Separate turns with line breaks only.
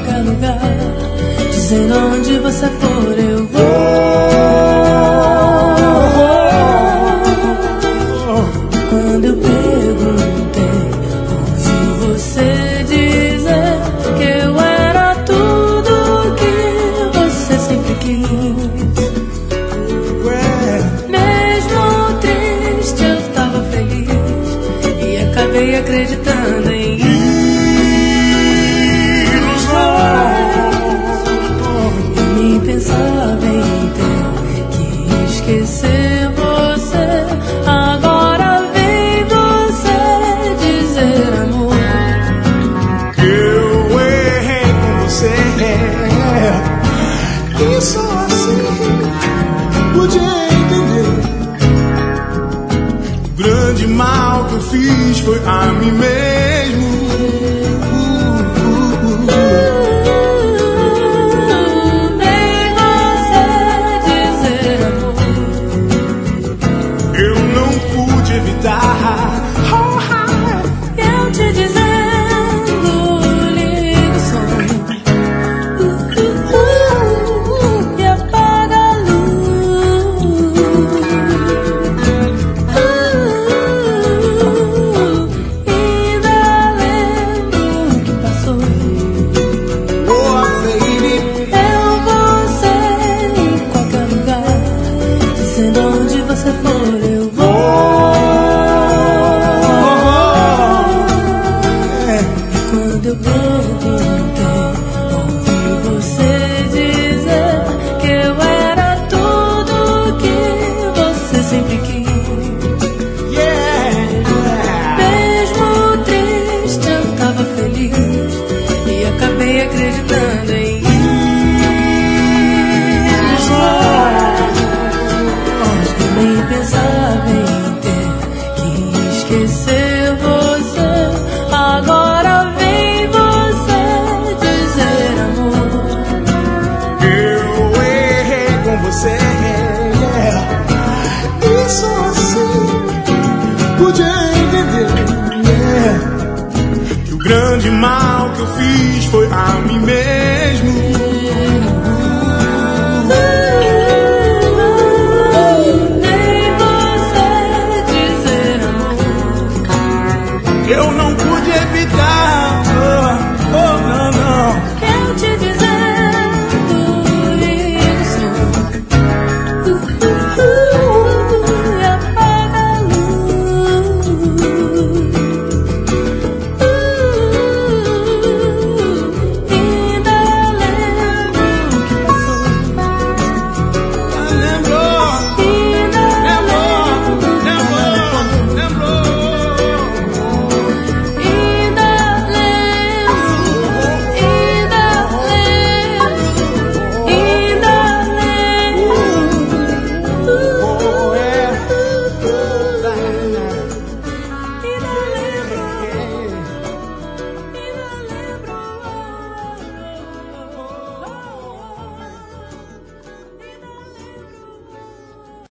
qualquer lugar, dizendo onde você for eu vou. Quando eu perguntei, ouvi você dizer que eu era tudo que você sempre quis. Mesmo triste eu tava feliz e acabei acreditando em pensava em ter que esquecer você. Agora vem você dizer, amor,
que eu errei com você. E só assim podia entender. O grande mal que eu fiz foi a mim mesmo.
Eu te dizendo, liga o som e apaga a luz. Ainda lembro o que passou.
Oh, baby,
Eu vou ser em qualquer lugar, dizendo onde você for eu vou. Quando eu perguntei, ouvi você dizer que eu era tudo que você sempre quis. Mesmo triste eu tava feliz e acabei acreditando em isso. Eu nem pensava em ter que esquecer você. Agora vem você dizer, amor,
eu errei com você. E só assim podia entender que o grande mal que eu fiz foi a mim mesmo.
nem você dizer, amor,
Eu não pude evitar. Oh, não, não.